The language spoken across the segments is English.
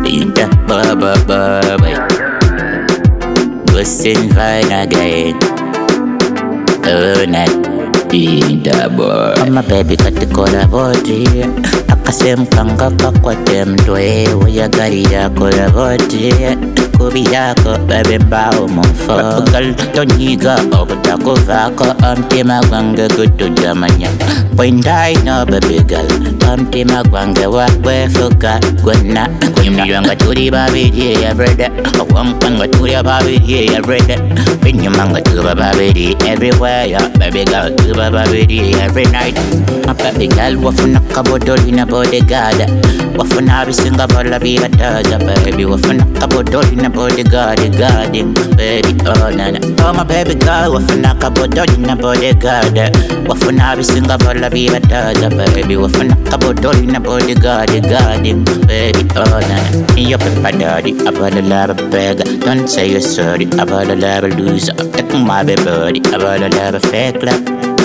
Inda boy. Listen fine again. Oh, not Inda boy. I'm a baby got the color body. Akasem kanga kakwa temdwe. Waya gari ya kola body. Kubi yako baby mbao mfo. Rapugal tonyiga obutako vako. Amtima gwanga gutu jamanya. Poindai no baby girl. Amtima gwanga wakwe fuka gwana. Kunyumanga turi babidi everyday. Awampanga turi babidi everyday. Pinyumanga tuba babidi everywhere. Yeah, baby girl tuba babidi every night. My baby girl wafuna kabodoli na bodyguard. Wafuna bisinga bola biga taja baby. Wafuna kabodoli na bodyguard guarding baby oh nana. Oh my baby girl wafuna kabodoli na bodyguard. Wafuna bisinga bola biga taja baby. Wafuna kabodoli na bodyguard guarding baby oh nana. You're my daddy, about the love beggar. Don't say you're sorry, about the love loser. Take my baby body, about the love fake love.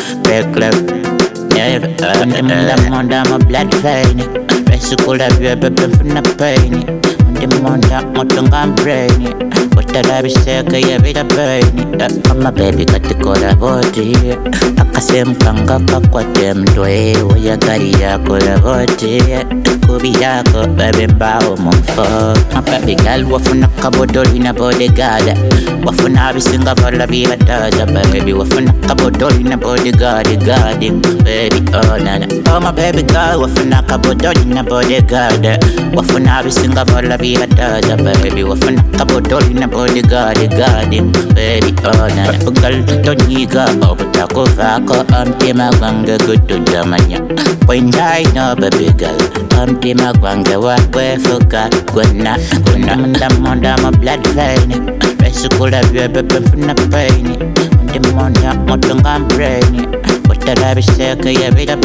Never on my blood vein. Resical of your baby from the pain. On the monda, Motonga brain. What the love is sick, I have it a pain. My baby got the color body. Akasem kanga kakwa temdwe. Waya gari ya kola body. Kubi yako baby mbao mfo. My baby girl wafuna kabodoli na bodyguard. Wafuna bisinga bola biga taja baby. Wafuna kabodoli na bodyguard guarding baby oh nana. Oh my baby girl wafuna kabodoli na bodyguard. Wafuna bisinga bola biga taja baby. Wafuna kabodoli na bodyguard guarding baby oh nana. Girl tonyiga obutako vako. Amtima gwanga gutu jamanya. Poindai no baby girl. Amtima gwanga wakwe fuka gwana. Monda my blood vein. Resical of your baby from the pain. On the monda motonga brain. What the love is sick, I have it a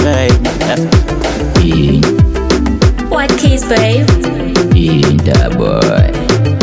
pain. White keys, babe. Inda boy.